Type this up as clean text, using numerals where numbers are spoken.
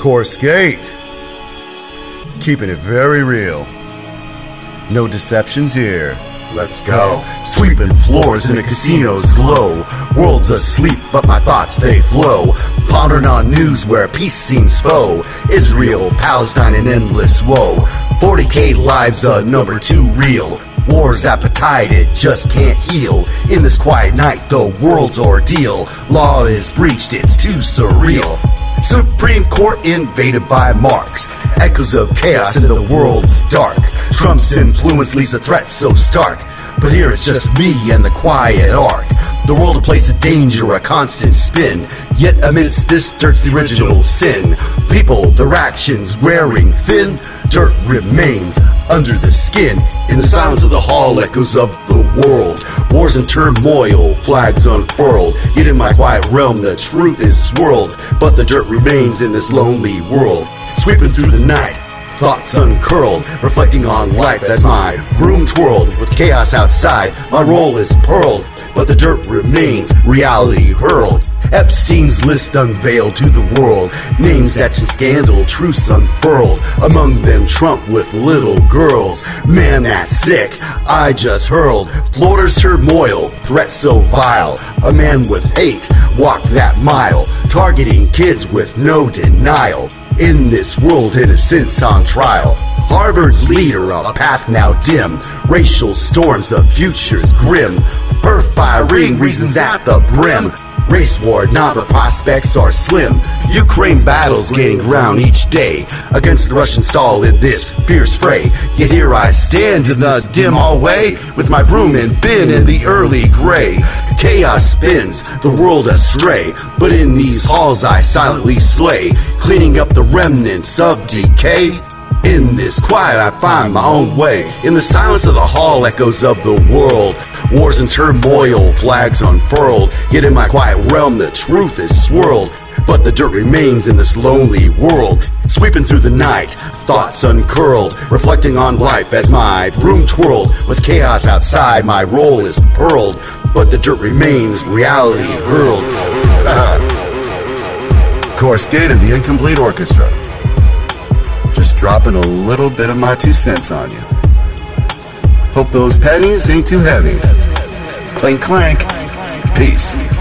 Course Gate. Keeping it very real. No deceptions here. Let's go. Sweeping floors in a casino's glow. World's asleep, but my thoughts they flow. Pondering on news where peace seems foe. Israel, Palestine, and endless woe. 40K lives a number too real. War's appetite, it just can't heal. In this quiet night, the world's ordeal. Law is breached, it's too surreal. Supreme Court invaded by Marx. Echoes of chaos in the world's dark. Trump's influence leaves a threat so stark. But here it's just me and the quiet arc. The world a place of danger, a constant spin. Yet amidst this dirt's the original sin. People, their actions wearing thin. Dirt remains under the skin. In the silence of the hall, echoes of the world. Wars and turmoil, flags unfurled. Yet in my quiet realm the truth is swirled. But the dirt remains in this lonely world. Sweeping through the night, thoughts uncurled, reflecting on life as my broom twirled. With chaos outside, my role is pearled, but the dirt remains, reality hurled. Epstein's list unveiled to the world, names that's in scandal, truths unfurled. Among them Trump with little girls. Man, that's sick, I just hurled. Florida's turmoil, threats so vile. A man with hate walked that mile, targeting kids with no denial. In this world, innocence on trial. Harvard's leader, a path now dim. Racial storms, the future's grim. Earth firing, reasons at the brim. Race war, now the prospects are slim. Ukraine's battles gaining ground each day against the Russian stall in this fierce fray. Yet here I stand in the dim hallway with my broom and bin in the early gray. Chaos spins, the world astray, but in these halls I silently slay, cleaning up the remnants of decay. In this quiet I find my own way. In the silence of the hall, echoes of the world. Wars and turmoil, flags unfurled. Yet in my quiet realm the truth is swirled. But the dirt remains in this lonely world. Sweeping through the night, thoughts uncurled. Reflecting on life as my broom twirled. With chaos outside, my role is pearled. But the dirt remains, reality hurled. Course Gate of the Incomplete Orchestra. Just dropping a little bit of my 2 cents on you. Hope those pennies ain't too heavy. Clink clank. Peace.